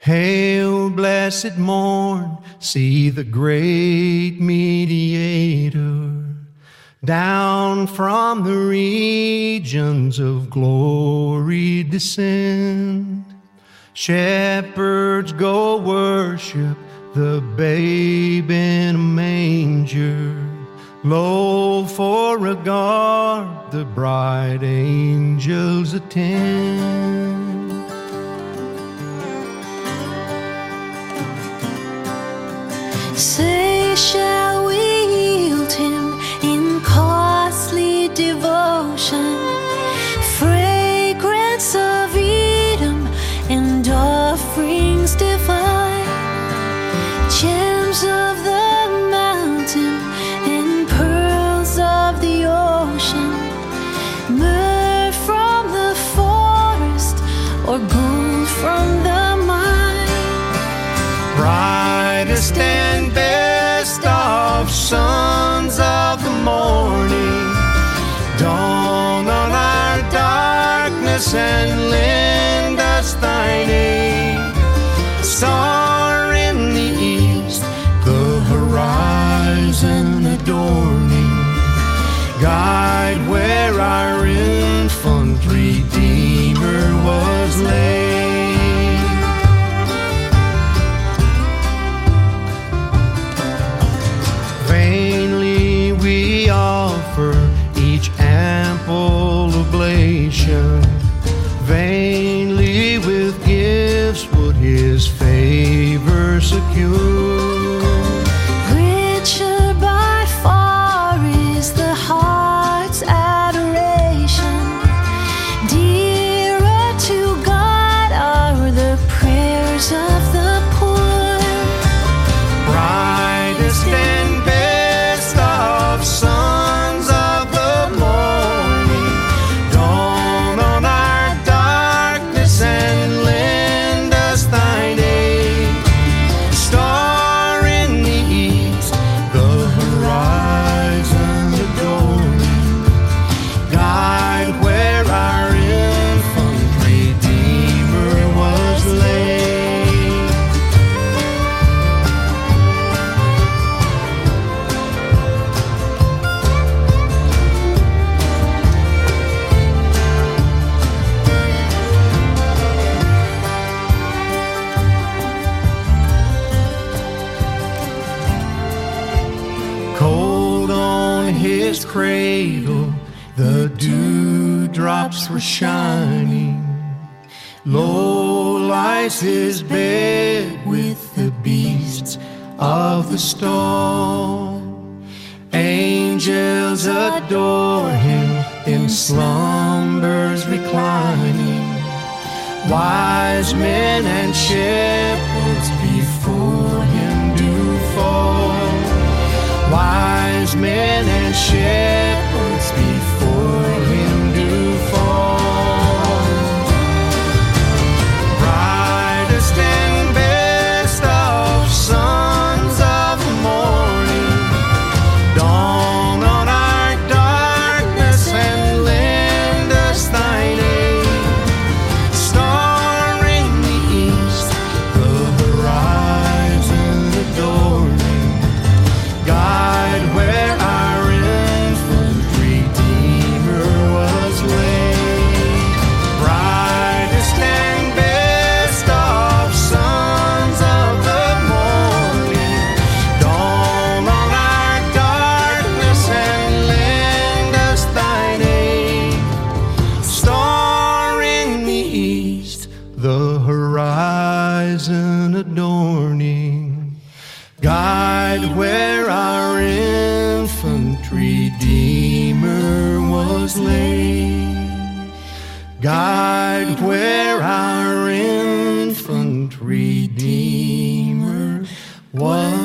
Hail, blessed morn, see the great mediator down from the regions of glory descend. Shepherds go worship the babe in a manger. Lo, for a guard the bright angels attend. Say, shall we yield him in costly devotion, fragrance of Edom and offerings divine, gems of the mountain and pearls of the ocean, myrrh from the forest or gold from the mine? Brightest and best of sons of the morning, dawn on our darkness and lend us thine aid. Star in the east, the horizon adorning, guide where our infant Redeemer was laid. Vainly we offer each ample oblation, vainly with gifts would his favor secure. Richer by far is the heart's adoration, dearer to God are the prayers of the poor. Brightest and best of sons of the morning, dawn on our darkness and lend us thine aid. Star in the east, the horizon adorning, guide where our infant Redeemer was laid. Cold on his cradle, the dewdrops were shining. Low lies his bed with the beasts of the stall. Angels adore him in slumbers reclining. Wise men and shepherds before him do fall. Wise men and shepherds before him do fall. Brightest and best of sons of the morning, dawn on our darkness and lend us thine aid. Star in the east, the horizon adorning, guide where our infant Redeemer was laid. Brightest and best of sons of the morning, dawn on our darkness and lend us thine aid. Star in the east, the horizon adorning, guide where our infant Redeemer was laid. Guide where our infant Redeemer was